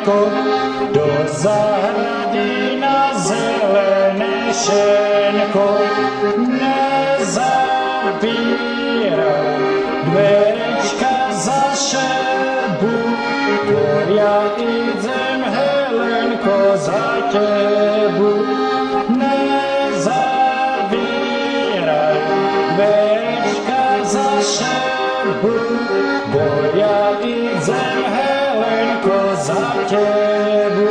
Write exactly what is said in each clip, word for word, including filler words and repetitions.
Šenko, do zahrady na zelené šenko. Nezabíraj dverečka za šebu, bo ja idem, Helenko, za tebu. Nezabíraj dverečka za šebu, bo ja idem, Helenko, za tebu.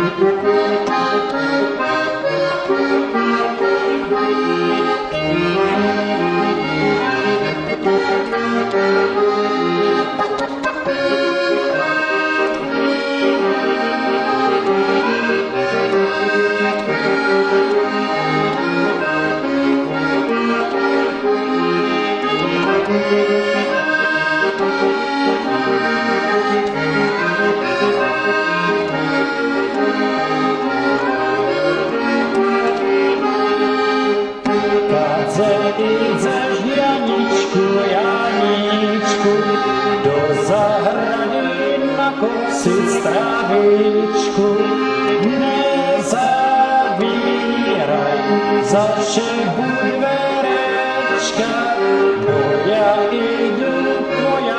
Idziesz, Janiczku, Janiczku, do zahrady na kosić trawiczku. Nie zabieraj za szybu dwereczka, bo ja idę, moja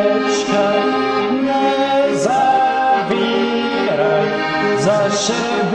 frajereczka. Nie zabieraj za szybu